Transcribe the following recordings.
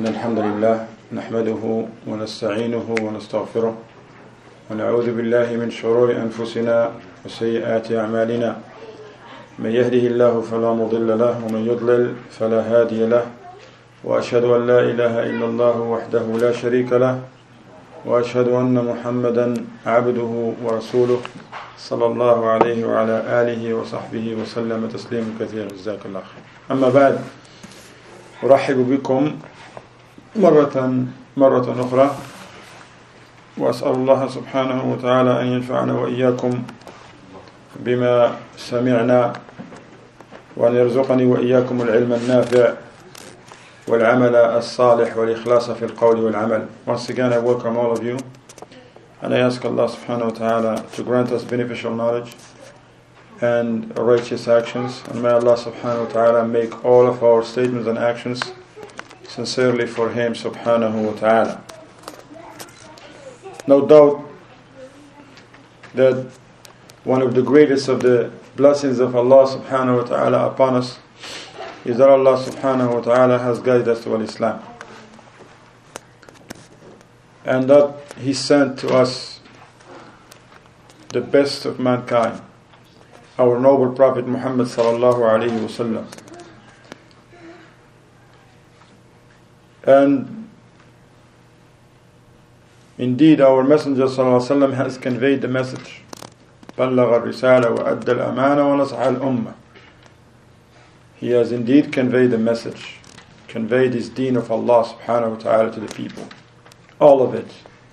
إن الحمد لله نحمده ونستعينه ونستغفره ونعوذ بالله من شرور أنفسنا وسيئات أعمالنا من يهده الله فلا مضل له ومن يضلل فلا هادي له وأشهد أن لا إله إلا الله وحده لا شريك له وأشهد أن محمدا عبده ورسوله صلى الله عليه وعلى آله وصحبه وسلم تسليما كثيرا جزاك الله خير. أما بعد، أرحب بكم مرة أخرى، وأسأل الله سبحانه وتعالى أن ينفعنا وإياكم بما سمعنا وأن يرزقني وإياكم العلم النافع والعمل الصالح والإخلاص في القول والعمل. Once again, I welcome all of you, and I ask Allah subhanahu wa ta'ala to grant us beneficial knowledge and righteous actions, and may Allah subhanahu wa ta'ala make all of our statements and actions sincerely for Him subhanahu wa ta'ala. No doubt that one of the greatest of the blessings of Allah subhanahu wa ta'ala upon us is that Allah subhanahu wa ta'ala has guided us to Islam, and that He sent to us the best of mankind, our noble Prophet Muhammad sallallahu alayhi wa sallam. And indeed our Messenger sallallahu alayhi wa sallam has conveyed the message. بلغ الرسالة وأدى الأمانة ونصح الأمة. He has indeed conveyed the message, conveyed his deen of Allah subhanahu wa ta'ala to the people. All of it.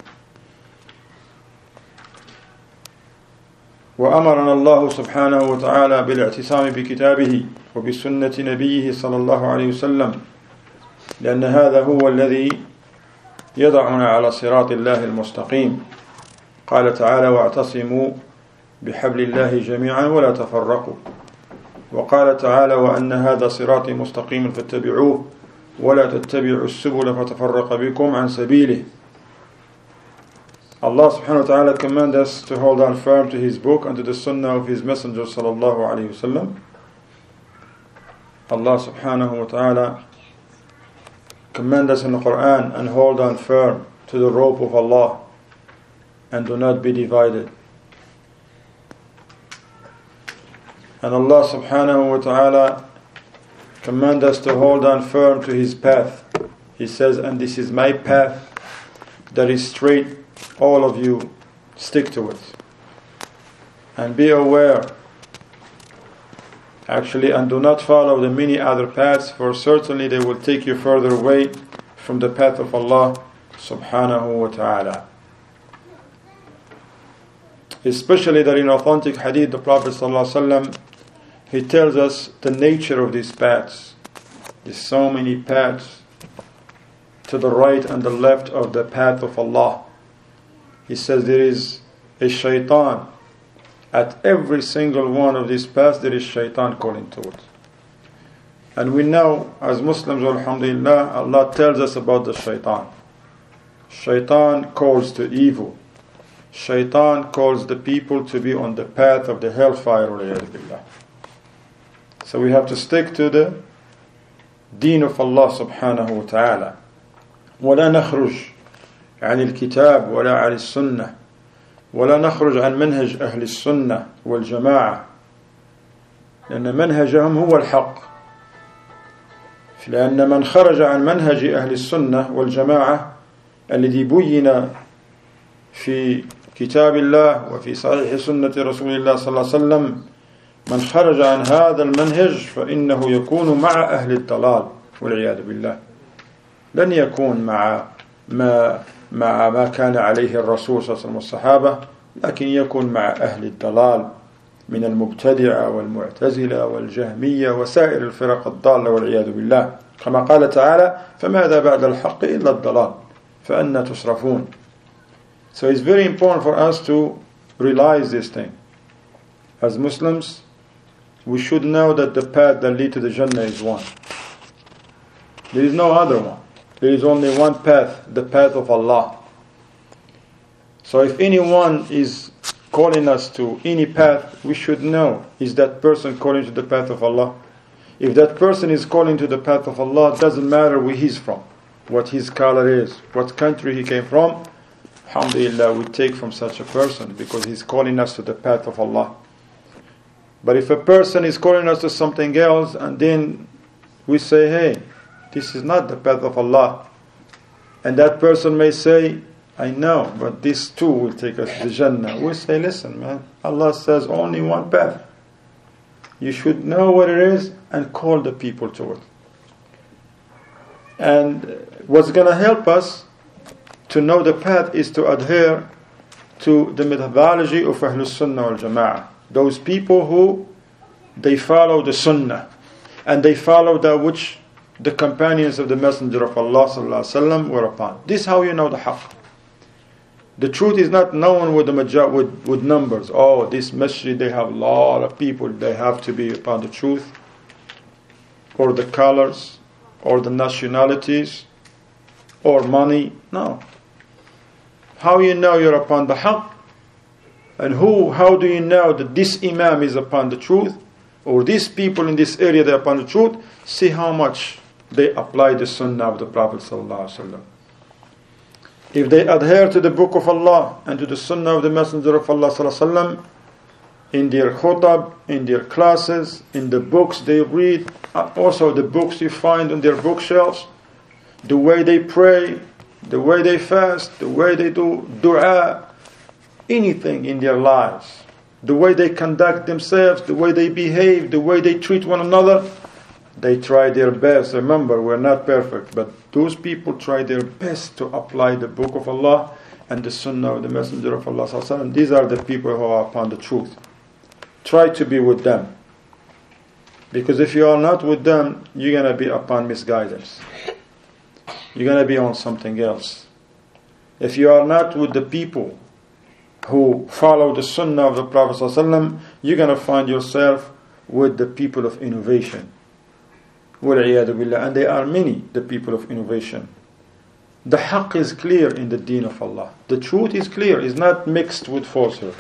وأمرنا الله سبحانه وتعالى بالاعتصام بكتابه وبسنة نبيه صلى الله عليه وسلم، لأن هذا هو الذي يضعنا على صراط الله المستقيم. قال تعالى: واعتصموا بحبل الله جميعا ولا تفرقوا. وقال تعالى: وأن هذا صراطي مستقيما فاتبعوه ولا تتبعوا السبل فتفرق بكم عن سبيله. Allah subhanahu wa ta'ala commands us to hold on firm to His book and to the sunnah of His Messenger sallallahu alayhi wa sallam. Allah subhanahu wa ta'ala commands us in the Quran and hold on firm to the rope of Allah and do not be divided. And Allah subhanahu wa ta'ala commands us to hold on firm to His path. He says, and this is my path that is straight, all of you stick to it. And be aware, actually, and do not follow the many other paths, for certainly they will take you further away from the path of Allah subhanahu wa ta'ala. Especially that in authentic hadith, the Prophet sallallahu alaihi wasallam, he tells us the nature of these paths. There's so many paths to the right and the left of the path of Allah. He says there is a shaitan. At every single one of these paths there is shaitan calling to it. And we know as Muslims, alhamdulillah, Allah tells us about the shaitan. Shaitan calls to evil. Shaitan calls the people to be on the path of the hellfire. So we have to stick to the deen of Allah subhanahu wa ta'ala. ولا نخرج عن الكتاب ولا عن السنة ولا نخرج عن منهج أهل السنة والجماعة، لأن منهجهم هو الحق. لأن من خرج عن منهج أهل السنة والجماعة الذي بين في كتاب الله وفي صحيح سنة رسول الله صلى الله عليه وسلم، من خرج عن هذا المنهج فإنه يكون مع أهل الضلال والعياذ بالله. لن يكون مع ما كان عليه الرسول صلى الله عليه وسلم والصحابة، لكن يكون مع أهل الضلال من المبتدعة والمعتزلة والجهمية وسائر الفرق الضالة والعياذ بالله، كما قال تعالى: فماذا بعد الحق إلا الضلال فأنى تصرفون. So it's very important for us to realize this thing. As Muslims, we should know that the path that leads to the Jannah is one. There is no other one. There is only one path, the path of Allah. So if anyone is calling us to any path, we should know, is that person calling to the path of Allah? If that person is calling to the path of Allah, it doesn't matter where he's from. what his color is, what country he came from, alhamdulillah, we take from such a person because he's calling us to the path of Allah. But if a person is calling us to something else and then we say, hey, this is not the path of Allah, and that person may say, I know, but this too will take us to Jannah. We say, listen, man, Allah says only one path. You should know what it is and call the people to it. And what's going to help us to know the path is to adhere to the methodology of Ahlus Sunnah wal Jama'ah. Those people who they follow the Sunnah and they follow that which the companions of the Messenger of Allah sallallahu alaihi wasallam were upon. This is how you know the haqq. The truth is not known with with numbers. Oh, this masjid, they have a lot of people, they have to be upon the truth, or the colors, or the nationalities, or money. No. How you know you're upon the haqq? And how do you know that this imam is upon the truth? Or these people in this area, they're upon the truth? See how much they apply the sunnah of the Prophet ﷺ. If they adhere to the book of Allah and to the sunnah of the Messenger of Allah ﷺ, in their khutab, in their classes, in the books they read, also the books you find on their bookshelves, the way they pray, the way they fast, the way they do dua, anything in their lives, the way they conduct themselves, the way they behave, the way they treat one another, they try their best. Remember, we're not perfect, but those people try their best to apply the book of Allah and the sunnah of the Messenger of Allah. These are the people who are upon the truth. Try to be with them. Because if you are not with them, you're going to be upon misguidance. You're going to be on something else. If you are not with the people who follow the sunnah of the Prophet ﷺ, you're going to find yourself with the people of innovation. And there are many, the people of innovation. The haqq is clear in the deen of Allah. The truth is clear, is not mixed with falsehood.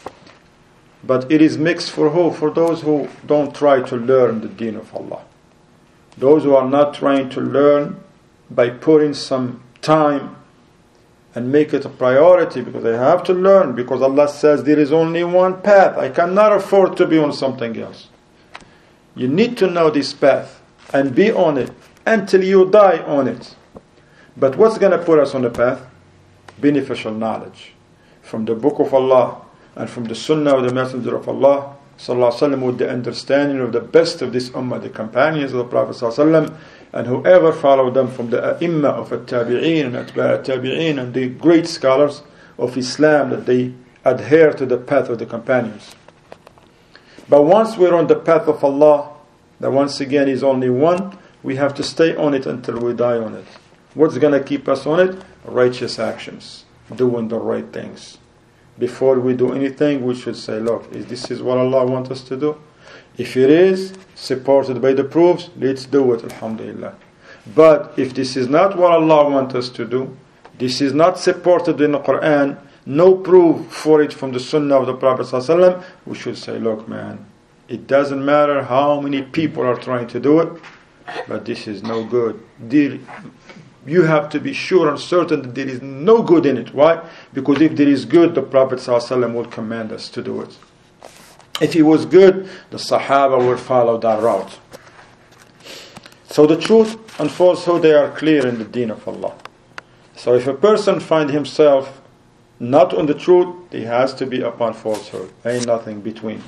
But it is mixed for who? For those who don't try to learn the deen of Allah. Those who are not trying to learn by putting some time and make it a priority, because they have to learn, because Allah says there is only one path. I cannot afford to be on something else. You need to know this path and be on it until you die on it. But what's going to put us on the path? Beneficial knowledge from the book of Allah and from the sunnah of the Messenger of Allah sallallahu alaihi wasallam, with the understanding of the best of this ummah, the companions of the Prophet sallallahu alaihi wasallam, and whoever followed them from the ai*imma of at-tabi'een and atba' at-tabi'een and the great scholars of Islam, that they adhere to the path of the companions. But once we're on the path of Allah, that once again is only one, we have to stay on it until we die on it. What's going to keep us on it? Righteous actions, doing the right things. Before we do anything, we should say, look, this is what Allah wants us to do? If it is supported by the proofs, let's do it, alhamdulillah. But if this is not what Allah wants us to do, this is not supported in the Quran, no proof for it from the sunnah of the Prophet ﷺ, we should say, look, man, it doesn't matter how many people are trying to do it, but this is no good. You have to be sure and certain that there is no good in it. Why? Because if there is good, the Prophet ﷺ would command us to do it. If it was good, the Sahaba would follow that route. So the truth and falsehood, they are clear in the deen of Allah. So if a person finds himself not on the truth, he has to be upon falsehood. There ain't nothing between.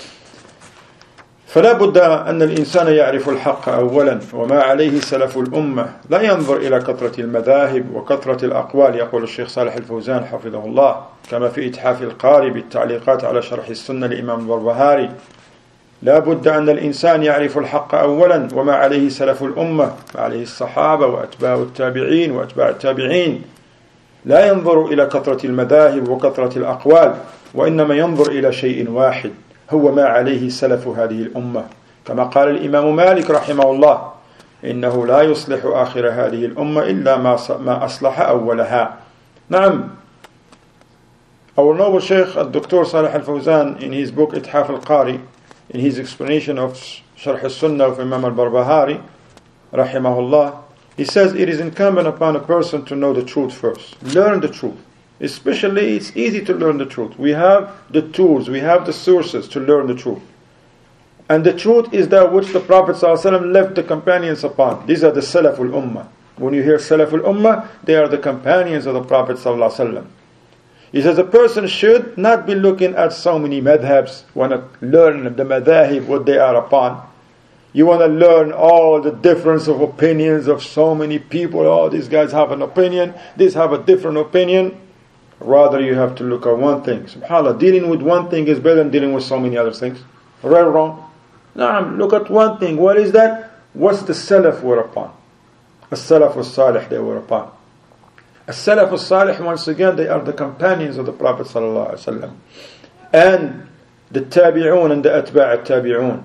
فلا بد أن الإنسان يعرف الحق أولا وما عليه سلف الأمة لا ينظر إلى كثرة المذاهب وكثرة الأقوال يقول الشيخ صالح الفوزان حفظه الله كما في إتحاف القاري بالتعليقات على شرح السنة لإمام البربهاري لا بد أن الإنسان يعرف الحق أولا وما عليه سلف الأمة ما عليه الصحابة وأتباع التابعين وأتباع التابعين لا ينظر إلى كثرة المذاهب وكثرة الأقوال وإنما ينظر إلى شيء واحد هو ما عليه سلف هذه الأمة كما قال الإمام مالك رحمه الله إنه لا يصلح آخر هذه الأمة إلا ما أصلح أولها. نعم, our noble Sheikh Dr. Salih Al-Fawzan, in his book Ithaf Al-Qari, in his explanation of Sharh Al-Sunnah of Imam Al-Barbahari rahimahullah, He says it is incumbent upon a person to know the truth first. Learn the truth. Especially, it's easy to learn the truth. We have the tools, we have the sources to learn the truth. And the truth is that which the Prophet ﷺ left the companions upon. These are the Salaful Ummah. When you hear Salaful Ummah, they are the companions of the Prophet ﷺ. He says a person should not be looking at so many madhabs, want to learn the madhahib, what they are upon. You want to learn all the difference of opinions of so many people. Oh, these guys have an opinion, these have a different opinion. Rather, you have to look at one thing. SubhanAllah, dealing with one thing is better than dealing with so many other things. Right or wrong? No, look at one thing. What is that? What's the Salaf were upon? As-Salaf al-Salih they were upon. As-Salaf al-Salih, once again, they are the companions of the Prophet ﷺ. And the Tabi'un and the Atba' al-Tabi'un.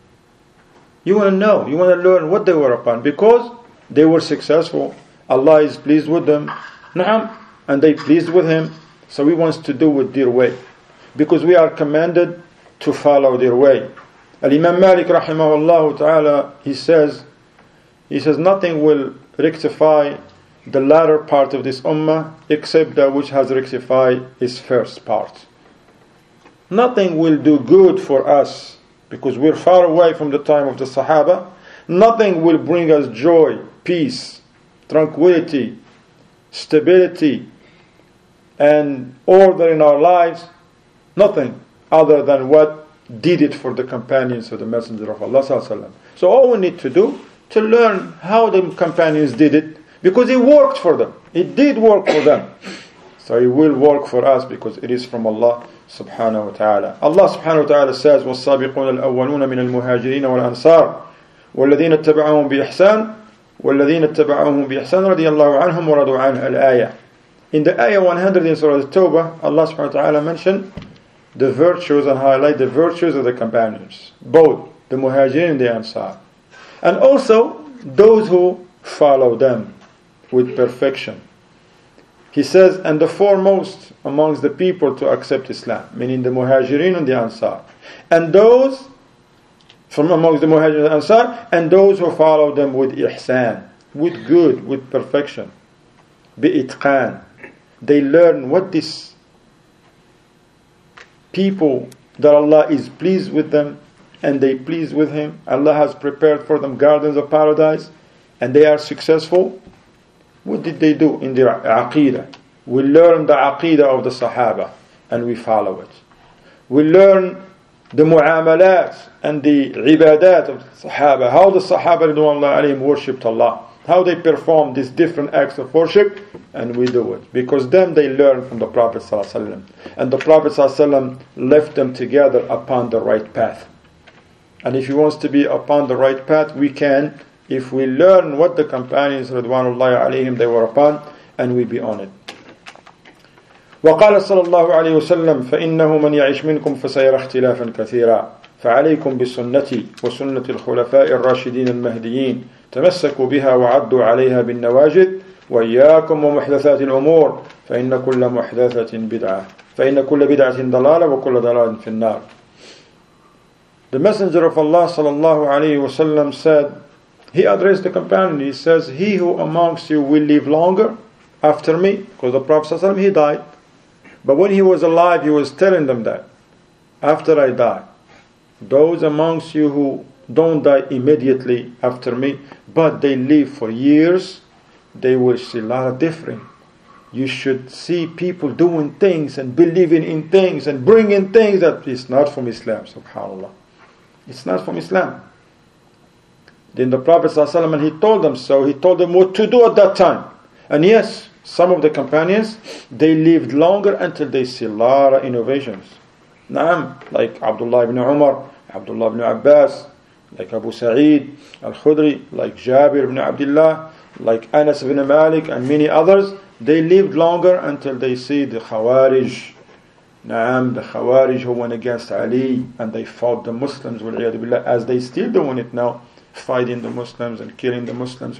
You want to know, you want to learn what they were upon, because they were successful. Allah is pleased with them. Na'am. And they pleased with Him. So He wants to do with their way. Because we are commanded to follow their way. Al-Imam Malik rahimahullah ta'ala, he says nothing will rectify the latter part of this ummah except that which has rectified its first part. Nothing will do good for us because we're far away from the time of the Sahaba. Nothing will bring us joy, peace, tranquility, stability, and order in our lives. Nothing other than what did it for the companions of the Messenger of Allah ﷺ. So all we need to do to learn how the companions did it, because it worked for them. It did work for them. So it will work for us because it is from Allah subhanahu wa ta'ala. Allah subhanahu wa ta'ala says, وَالصَّابِقُونَ الْأَوَّلُونَ مِنَ الْمُهَاجِرِينَ وَالْأَنصَارِ وَالَّذِينَ اتَّبَعُوهُم بِإِحْسَانٍ وَالَّذِينَ اتَّبَعُوهُم بِإِحْسَانٍ رَضِيَ اللَّهُ عَنْهُمْ وَرَضُوا عَنْهُ الْآيَةِ. In the ayah 100 in Surah At-Tawbah, Allah subhanahu wa ta'ala mentioned the virtues and highlight the virtues of the companions, both the Muhajirin and the Ansar, and also those who follow them with perfection. He says, and the foremost amongst the people to accept Islam, meaning the Muhajirin and the Ansar, and those from amongst the Muhajirin and the Ansar, and those who follow them with ihsan, with good, with perfection, bi-itqan. They learn what this people that Allah is pleased with them and they please with Him. Allah has prepared for them gardens of paradise and they are successful. What did they do in their aqeedah? We learn the aqeedah of the Sahaba and we follow it. We learn the mu'amalat and the ibadat of the Sahaba, how the Sahaba ridwanullahi alayhim worshipped Allah, how they perform these different acts of worship, and we do it. Because then they learn from the Prophet ﷺ. And the Prophet ﷺ left them together upon the right path. And if he wants to be upon the right path, we can, if we learn what the companions ridwanullahi alayhim they were upon, and we be on it. وقال صلى الله عليه وسلم فإنه من يعيش منكم فسيرى اختلافا كثيرا فعليكم بسنتي وسنة الخلفاء الراشدين المهديين تمسكوا بها وعضوا عليها بالنواجذ وإياكم ومحدثات الأمور فإن كل محدثة بدعة فإن كل بدعة ضلالة وكل ضلالة في النار. The Messenger of Allah sallallahu alayhi wasallam said, he addressed the companion, he says, he who amongst you will live longer after me, because the Prophet sallallahu he died. But when he was alive, he was telling them that after I die, those amongst you who don't die immediately after me, but they live for years, they will see a lot of different. You should see people doing things and believing in things and bringing things that is not from Islam, subhanAllah. It's not from Islam. Then the Prophet ﷺ, he told them so, he told them what to do at that time. And yes, some of the companions, they lived longer until they see a lot of innovations. Naam, like Abdullah ibn Umar, Abdullah ibn Abbas, like Abu Sa'id al-Khudri, like Jabir ibn Abdullah, like Anas ibn Malik and many others. They lived longer until they see the Khawarij. Naam, the Khawarij who went against Ali and they fought the Muslims, as they still doing it now, fighting the Muslims and killing the Muslims.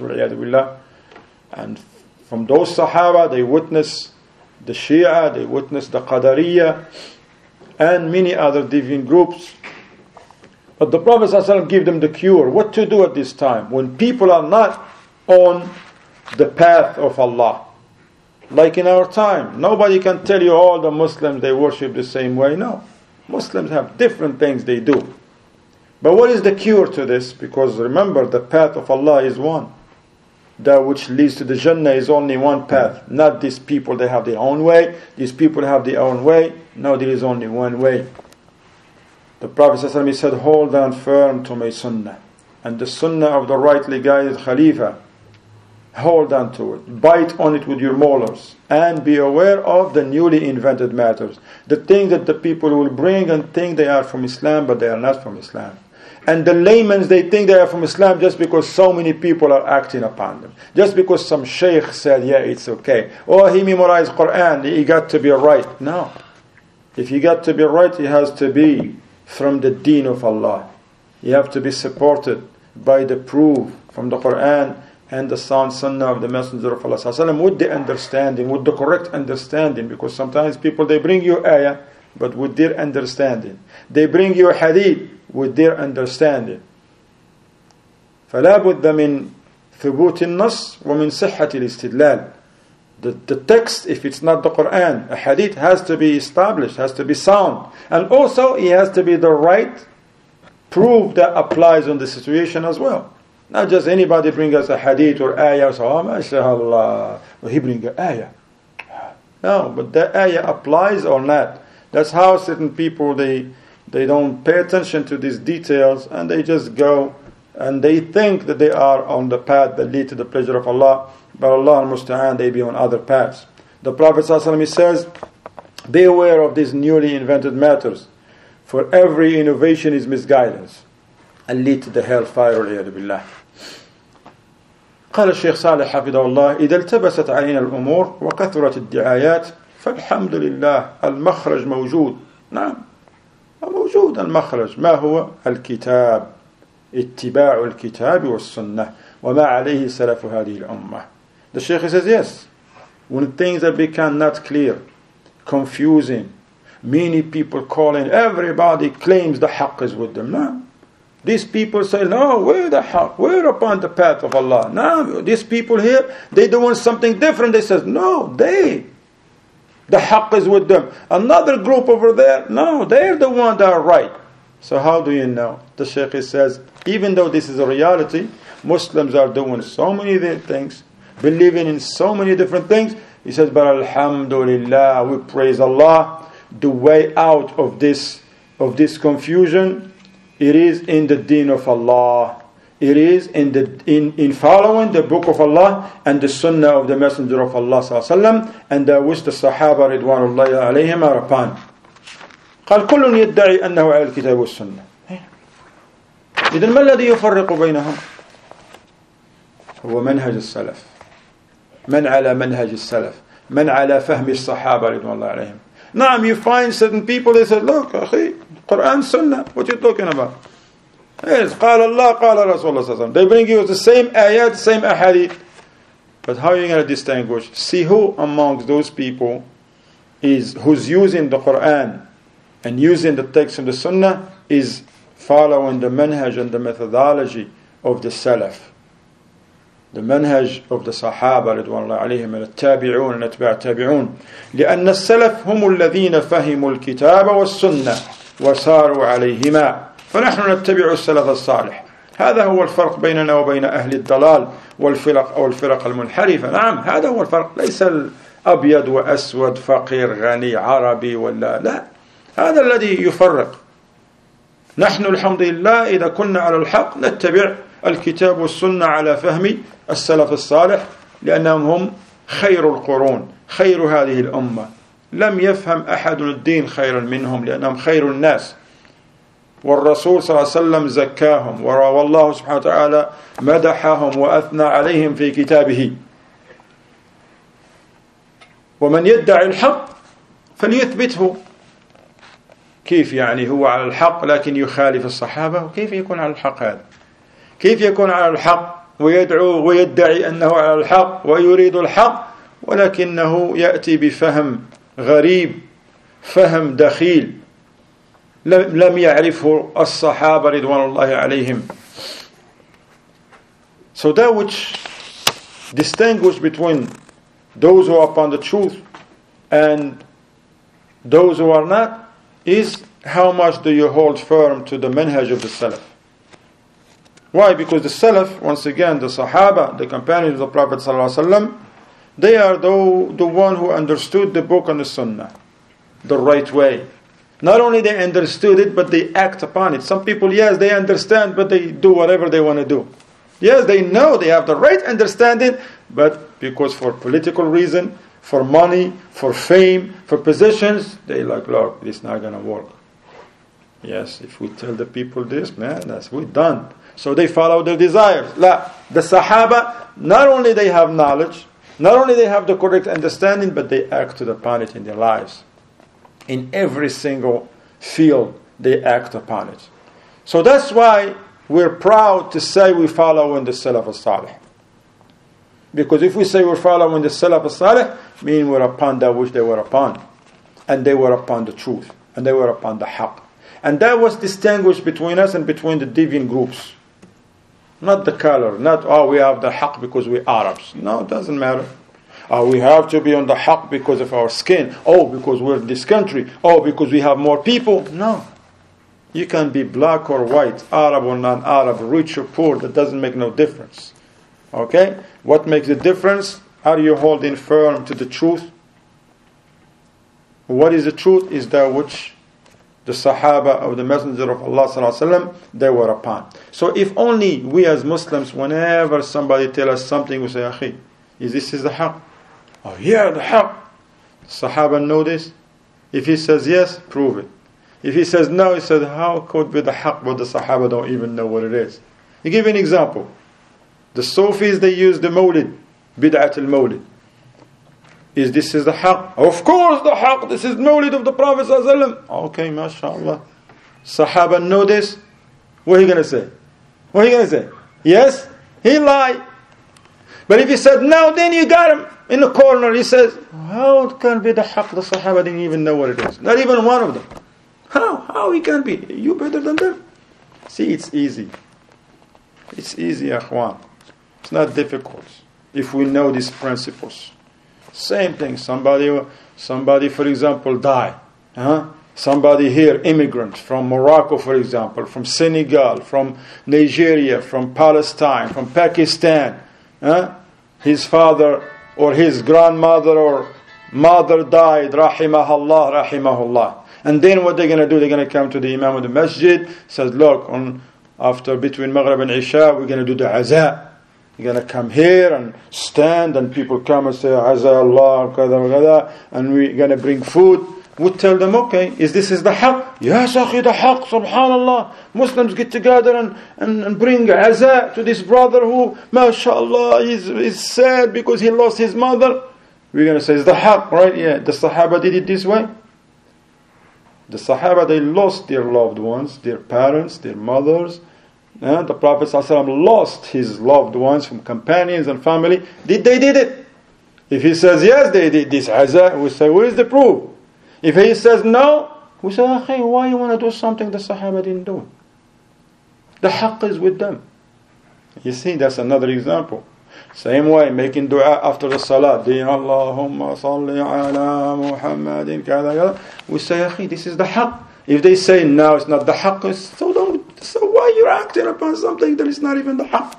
And from those Sahaba, they witnessed the Shia, they witnessed the Qadariyya, and many other deviant groups. But the Prophet ﷺ gave them the cure. What to do at this time? When people are not on the path of Allah. Like in our time, nobody can tell you all the Muslims, they worship the same way. No. Muslims have different things they do. But what is the cure to this? Because remember, the path of Allah is one. That which leads to the Jannah is only one path. Not these people, they have their own way. These people have their own way. No, there is only one way. The Prophet ﷺ said, hold on firm to my sunnah. And the sunnah of the rightly guided Khalifa. Hold on to it. Bite on it with your molars. And be aware of the newly invented matters. The things that the people will bring and think they are from Islam, but they are not from Islam. And the laymen, they think they are from Islam just because so many people are acting upon them. Just because some sheikh said, yeah, it's okay. Or he memorized Quran, he got to be right. No. If he got to be right, he has to be from the deen of Allah. You have to be supported by the proof from the Quran and the sound sunnah of the Messenger of Allah ﷺ with the understanding, with the correct understanding. Because sometimes people, they bring you ayah, but with their understanding. They bring you hadith with their understanding. فلا بد من ثبوت النص ومن صحة الاستدلال. The text, if it's not the Quran, a hadith has to be established, has to be sound. And also, it has to be the right proof that applies on the situation as well. Not just anybody bring us a hadith or ayah, so, oh, mashallah, he bring an ayah. No, but the ayah applies or not. That's how certain people, they don't pay attention to these details, and they just go and they think that they are on the path that lead to the pleasure of Allah, but Allah al-Musta'an, they be on other paths. The Prophet ﷺ says, be aware of these newly invented matters, for every innovation is misguidance and lead to the hellfire والعياذ بالله. قال الشيخ صالح حفظه الله إذا التبست علينا الأمور وكثرت الدعايات فالحمد لله المخرج موجود. نعم موجود المخرج. ما هو؟ الكتاب، اتباع الكتاب والسنة وما عليه سلف هذه الأمة. The Shaykh says yes, when things have become not clear, confusing, many people calling, everybody claims the haqq is with them. No. These people say, no, we're the haqq, we're upon the path of Allah. No, these people here, they doing something different. They say, no, the haqq is with them. Another group over there, no, they're the one that are right. So how do you know? The Shaykh says, even though this is a reality, Muslims are doing so many things, believing in so many different things. He says, but alhamdulillah, we praise Allah. The way out of this confusion, it is in the deen of Allah. It is in following the book of Allah and the sunnah of the Messenger of Allah sallallahu and which the Sahaba ridwanullahi alayhim are upon. قال كل يدعي أنه على الكتاب والسنة. إذن ما الذي يفرق بينهم؟ هو منهج السلف. من على منهج السلف. من على فهم الصحابة رضوان الله عليهم. Now you find certain people, they say, look, أخي, Quran, Sunnah, what you talking about? Yes, قال الله, قال رسول الله صلى الله عليه وسلم. They bring you the same ayat, the same ahadith. But how are you going to distinguish? See who amongst those people who's using the Quran and using the text of the Sunnah is following the manhaj and the methodology of the Salaf. The manhaj of the Sahaba رضوان الله عليهم التابعون ونتبع التابعون لأن السلف هم الذين فهموا الكتاب والسنة وساروا عليهما فنحن نتبع السلف الصالح. هذا هو الفرق بيننا وبين أهل الضلال والفرق أو الفرق المنحرفة. نعم هذا هو الفرق. ليس الأبيض وأسود فقير غني عربي ولا لا. هذا الذي يفرق. نحن الحمد لله إذا كنا على الحق نتبع الكتاب والسنة على فهم السلف الصالح لأنهم هم خير القرون خير هذه الأمة. لم يفهم أحد الدين خيرا منهم لأنهم خير الناس. والرسول صلى الله عليه وسلم زكاهم والله سبحانه وتعالى مدحهم وأثنى عليهم في كتابه. ومن يدعي الحق فليثبته. كيف يعني هو على الحق لكن يخالف الصحابة؟ وكيف يكون على الحق هذا؟ كيف يكون على الحق ويدعو ويدعي أنه على الحق ويريد الحق ولكنه يأتي بفهم غريب فهم دخيل لم يعرفه الصحابة رضوان الله عليهم. So that which distinguish between those who are upon the truth and those who are not is how much do you hold firm to the manhaj of the Salaf. Why? Because the Salaf, once again, the Sahaba, the companions of the Prophet ﷺ, they are the one who understood the book and the Sunnah the right way. Not only they understood it, but they act upon it. Some people, yes, they understand, but they do whatever they want to do. Yes, they know they have the right understanding, but because for political reason, for money, for fame, for positions, they like, look, it's not going to work. Yes, if we tell the people this, man, we're done. So they follow their desires. La, the Sahaba, not only they have knowledge, not only they have the correct understanding, but they acted upon it in their lives. In every single field, they act upon it. So that's why we're proud to say we follow in the Salaf al-Salih. Because if we say we're following the Salaf al-Salih, meaning we're upon that which they were upon. And they were upon the truth. And they were upon the haqq. And that was distinguished between us and between the deviant groups. Not the color. Not, we have the haqq because we're Arabs. No, it doesn't matter. We have to be on the haqq because of our skin. Because we're in this country. Because we have more people. No. You can be black or white, Arab or non-Arab, rich or poor. That doesn't make no difference. Okay? What makes the difference? Are you holding firm to the truth? What is the truth? Is that which the Sahaba of the Messenger of Allah ﷺ, they were upon. So if only we as Muslims, whenever somebody tell us something, we say, Akhi, this is the haqq. Yeah, the haqq. Sahaba know this. If he says yes, prove it. If he says no, he says, how could be the haqq, but the Sahaba don't even know what it is? You give an example. The Sufis, they use the Mawlid, Bid'at al-Mawlid. This is the haqq? Of course the haqq, this is Mawlid of the Prophet ﷺ. Okay, mashallah. Sahaba know this. What are you going to say? What are you going to say? Yes? He lied. But if he said no, then you got him in the corner. He says, how can be the haqq? The Sahaba didn't even know what it is. Not even one of them. How he can be? You better than them? See, it's easy. It's easy, akhwan. It's not difficult if we know these principles. Same thing. Somebody, for example, die. Somebody here, immigrant from Morocco, for example, from Senegal, from Nigeria, from Palestine, from Pakistan. His father or his grandmother or mother died. Rahimahullah, rahimahullah. And then what they're going to do? They're going to come to the Imam of the Masjid. Says, look, after between Maghrib and Isha, we're going to do the Aza. You're going to come here and stand, and people come and say, Aza Allah, kada, kada, and we're going to bring food. We tell them, okay, this is the haqq? Yes, akhi, the haqq, subhanallah. Muslims get together and bring Aza to this brother who, mashallah, is sad because he lost his mother. We're going to say, it's the haqq, right? Yeah, the Sahaba did it this way. The Sahaba, they lost their loved ones, their parents, their mothers. The Prophet ﷺ lost his loved ones from companions and family. They did it. If he says yes, they did this Aza, we say, where is the proof? If he says no, we say, Akhi, why you want to do something the Sahaba didn't do? The haqq is with them. You see, that's another example. Same way, making dua after the salat. Allahumma salli ala Muhammadin kada. We say, Akhi, this is the haqq. If they say no, it's not the haqq, so why you're acting upon something that is not even the haqq?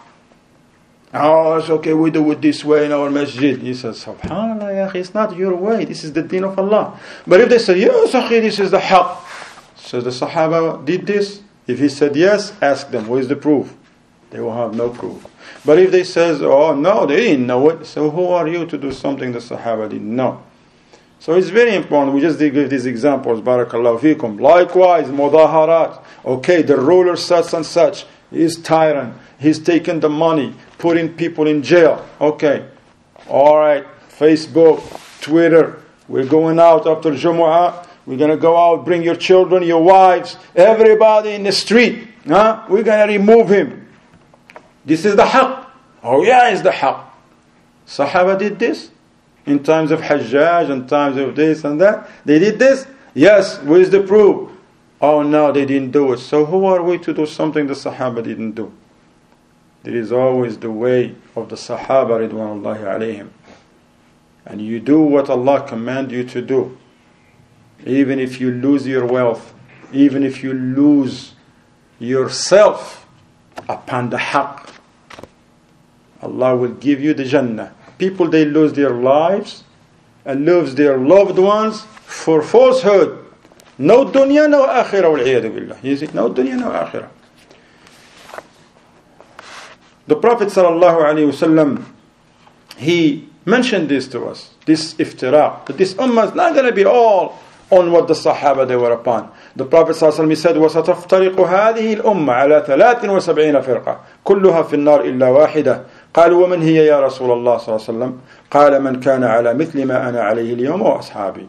It's okay, we do it this way in our masjid. He says, subhanallah, ya akhi, it's not your way. This is the deen of Allah. But if they say, yes, akhi, this is the haqq. So the Sahaba did this. If he said yes, ask them, where is the proof? They will have no proof. But if they says, no, they didn't know it. So who are you to do something the Sahaba didn't know? So it's very important. We just give these examples. Barakallahu fikum. Likewise, mudaharat. Okay, the ruler such and such is tyrant. He's taken the money, putting people in jail. Okay. Alright. Facebook, Twitter. We're going out after Jumu'ah. We're going to go out, bring your children, your wives, everybody in the street. We're going to remove him. This is the haqq. Oh yeah, it's the haqq. Sahaba did this. In times of Hajjaj, in times of this and that. They did this? Yes, where is the proof? Oh no, they didn't do it. So who are we to do something the Sahaba didn't do? there is always the way of the Sahaba Ridwanullahi alayhim. And you do what Allah commands you to do. Even if you lose your wealth, even if you lose yourself upon the haqq, Allah will give you the Jannah. People, they lose their lives and lose their loved ones for falsehood. No dunya, no akhirah, wal-'iyadu billah. You see, no dunya, no akhirah. The Prophet sallallahu alaihi wasallam, he mentioned this to us, this iftiraq, that this ummah is not going to be all on what the Sahaba they were upon. The Prophet sallallahu alaihi wasallam said, وَسَتَفْتَرِقُ هَذِهِ الْأُمَّةِ عَلَى 73 فِرْقَةٍ كُلُّهَا فِي النَّارِ إِلَّا وَاحِدَةٍ قالوا ومن هي يا رسول الله صلى الله عليه وسلم قال من كان على مثل ما أنا عليه اليوم وأصحابي.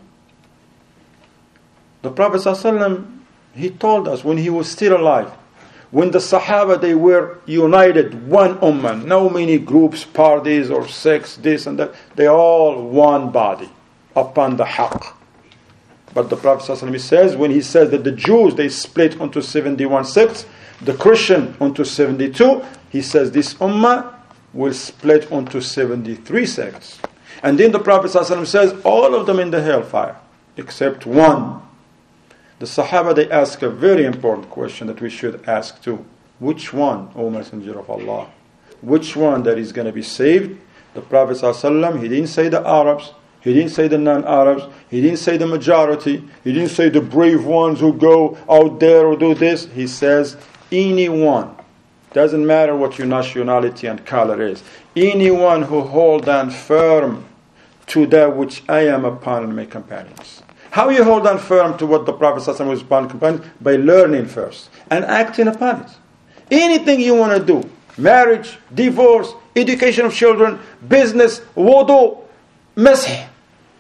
The Prophet صلى الله عليه وسلم, he told us when he was still alive, when the Sahaba they were united, one ummah, no many groups, parties or sects, this and that, they all one body upon the haqq. But the Prophet ﷺ says, when he says that the Jews they split into 71 sects, the Christian into 72, he says this ummah will split into 73 sects. And then the Prophet ﷺ says all of them in the hellfire except one. The Sahaba they ask a very important question that we should ask too. Which one, O Messenger of Allah? Which one that is going to be saved? The Prophet ﷺ, he didn't say the Arabs, he didn't say the non-Arabs, he didn't say the majority, he didn't say the brave ones who go out there or do this. He says anyone. Doesn't matter what your nationality and color is. Anyone who hold on firm to that which I am upon and my companions. How you hold on firm to what the Prophet ﷺ was upon companions? By learning first and acting upon it. Anything you want to do, marriage, divorce, education of children, business, wudu, masih,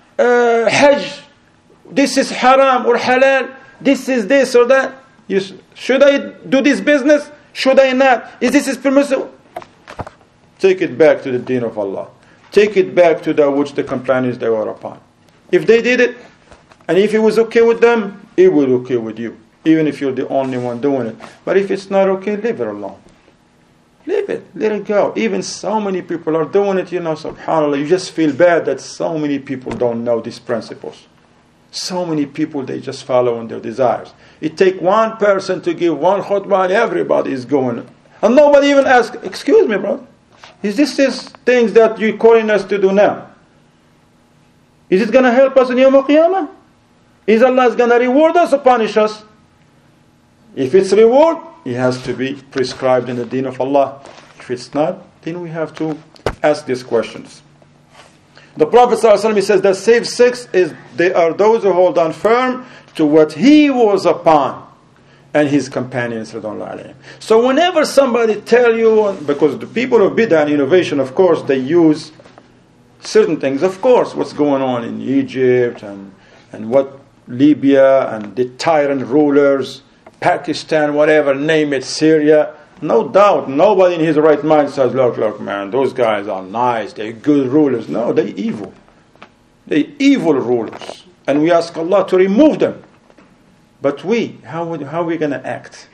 hajj, this is haram or halal, this is this or that. Should I do this business? Should I not? Is this permissible? Take it back to the deen of Allah. Take it back to that which the companions they were upon. If they did it, and if it was okay with them, it will be okay with you. Even if you're the only one doing it. But if it's not okay, leave it alone. Leave it. Let it go. Even so many people are doing it, subhanAllah. You just feel bad that so many people don't know these principles. So many people, they just follow in their desires. It takes one person to give one khutbah and everybody is going. And nobody even asks, excuse me, brother, is this things that you're calling us to do now? Is it going to help us in Yawm al-Qiyamah? Is Allah going to reward us or punish us? If it's reward, it has to be prescribed in the deen of Allah. If it's not, then we have to ask these questions. The Prophet ﷺ says that saved sects they are those who hold on firm to what he was upon and his companions. So whenever somebody tell you, because the people of bid'ah and innovation, of course, they use certain things. Of course, what's going on in Egypt and what Libya and the tyrant rulers, Pakistan, whatever, name it, Syria. No doubt, nobody in his right mind says, look, man, those guys are nice, they're good rulers. No, they're evil. They're evil rulers. And we ask Allah to remove them. But how are we going to act?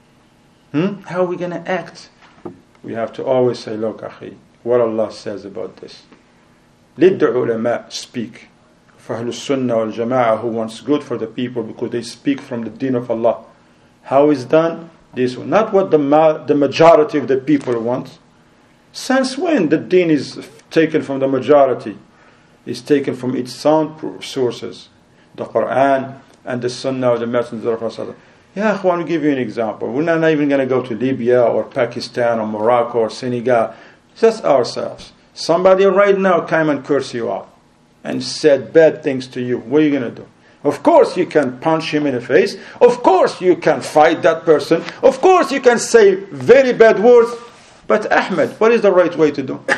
How are we going to act? We have to always say, look, akhi, what Allah says about this. Let the ulama speak. For Ahlul Sunnah wal Jama'ah who wants good for the people because they speak from the deen of Allah. How is done? This one. Not what the majority of the people want. Since when the deen is taken from the majority? It's taken from its sound sources. The Quran and the Sunnah of the Messenger of Allah. Yeah, I want to give you an example. We're not even going to go to Libya or Pakistan or Morocco or Senegal. Just ourselves. Somebody right now came and cursed you out and said bad things to you. What are you going to do? Of course you can punch him in the face. Of course you can fight that person. Of course you can say very bad words. But Ahmed, what is the right way to do?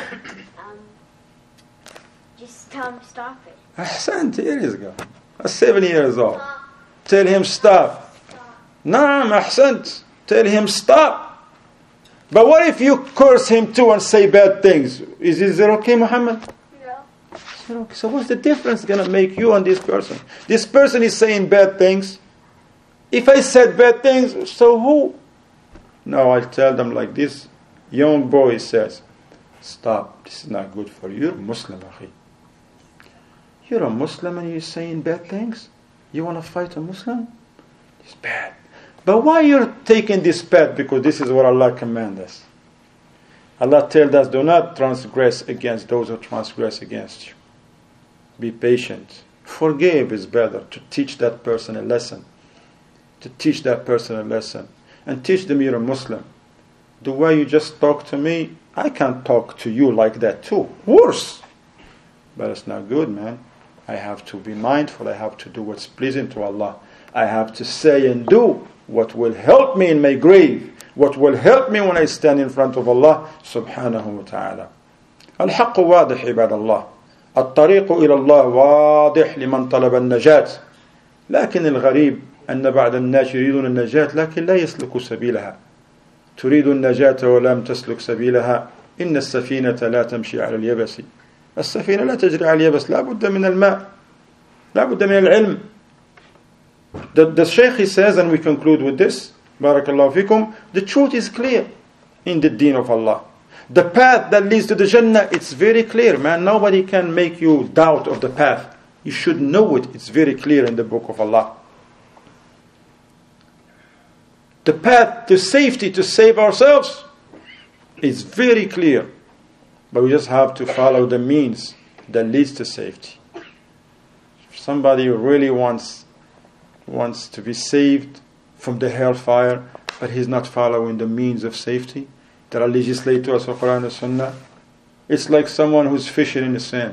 Just tell him to stop it. Ahsan, here you go. 7 years old. Tell him stop. Naam, ahsant. Tell him stop. But what if you curse him too and say bad things? Is it okay, Muhammad? So what's the difference going to make you and this person? This person is saying bad things. If I said bad things, so who? No, I'll tell them like this. young boy says, stop, this is not good for you. You're a Muslim, akhi. You're a Muslim and you're saying bad things? You want to fight a Muslim? It's bad. But why you're taking this path? Because this is what Allah commands us. Allah tells us, do not transgress against those who transgress against you. Be patient. Forgive is better, to teach that person a lesson. To teach that person a lesson. And teach them you're a Muslim. The way you just talk to me, I can't talk to you like that too. Worse. But it's not good, man. I have to be mindful. I have to do what's pleasing to Allah. I have to say and do what will help me in my grave. What will help me when I stand in front of Allah subhanahu wa ta'ala. الحق واضح عباد الله. الطريق إلى الله واضح لمن طلب النجاة. لكن الغريب أن بعض الناس يريدون النجاة لكن لا يسلك سبيلها. تريد النجاة ولم تسلك سبيلها. إن السفينة لا تمشي على اليبس. السفينة لا تجري على اليبس. لا بد من الماء. لا بد من العلم. The Shaykh, he says, and we conclude with this, Barakallahu fikum, the truth is clear in the deen of Allah. The path that leads to the Jannah, it's very clear, man. Nobody can make you doubt of the path. You should know it. It's very clear in the book of Allah. The path to safety, to save ourselves, is very clear. But we just have to follow the means that leads to safety. If somebody who really wants to be saved from the hellfire, but he's not following the means of safety that are legislated to us of Quran and Sunnah, it's like someone who's fishing in the sand.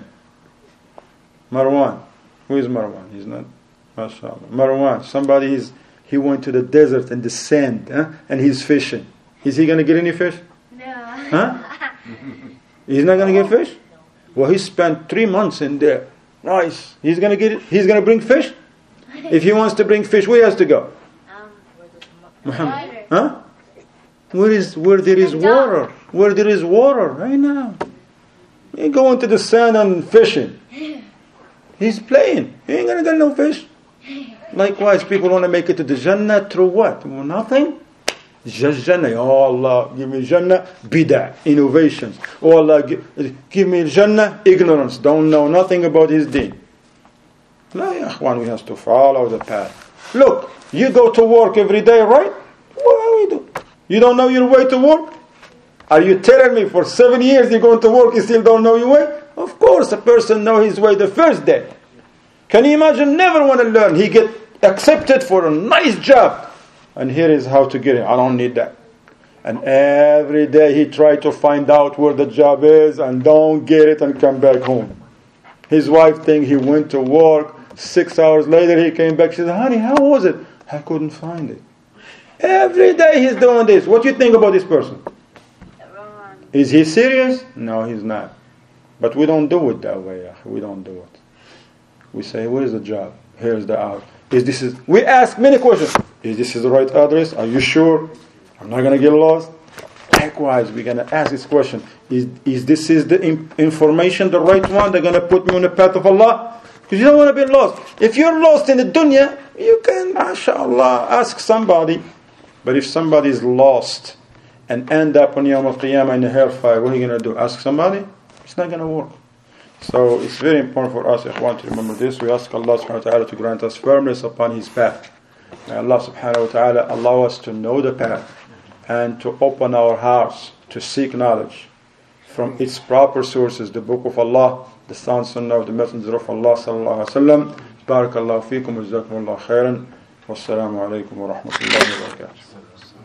Marwan. Who is Marwan? He's not. MashaAllah. Marwan. He went to the desert and the sand, and he's fishing. Is he going to get any fish? No. Huh? He's not going to get fish? Well, he spent 3 months in there. Nice. He's going to bring fish? If he wants to bring fish, where he has to go? Muhammad. Huh? Where there is water. Where there is water, right now. He going to the sand and fishing. He's playing. He ain't going to get no fish. Likewise, people want to make it to the Jannah through what? Well, nothing. Just Jannah. Oh Allah, give me Jannah. Bid'ah, innovations. Oh Allah, give me Jannah. Ignorance. Don't know nothing about his deen. No, ya akhwan, we have to follow the path. Look, you go to work every day, right? What do? You don't know your way to work? Are you telling me for 7 years you're going to work, you still don't know your way? Of course, a person knows his way the first day. Can you imagine? Never want to learn. He get accepted for a nice job. And here is how to get it. I don't need that. And every day he try to find out where the job is and don't get it and come back home. His wife think he went to work. 6 hours later he came back. She said, honey, how was it? I couldn't find it. Every day he's doing this. What do you think about this person? Is he serious? No, he's not. But we don't do it that way. We don't do it. We say, where is the job? Here's the out. We ask many questions. Is this the right address? Are you sure? I'm not going to get lost. Likewise, we're going to ask this question. Is the information the right one? They're going to put me on the path of Allah? Because you don't want to be lost. If you're lost in the dunya, you can, mashallah, ask somebody. But if somebody is lost and end up on Yawm al-Qiyamah in the hellfire, what are you going to do? Ask somebody? It's not going to work. So it's very important for us, ikhwan, to remember this. We ask Allah subhanahu wa ta'ala to grant us firmness upon His path. May Allah subhanahu wa ta'ala allow us to know the path and to open our hearts to seek knowledge from its proper sources, the Book of Allah, the sound sunnah of the Messenger of Allah sallallahu alaihi wasallam. Barakallahu feekum wa jazakumullahu khairan. Wassalamu alaikum wa rahmatullahi wa barakatuh.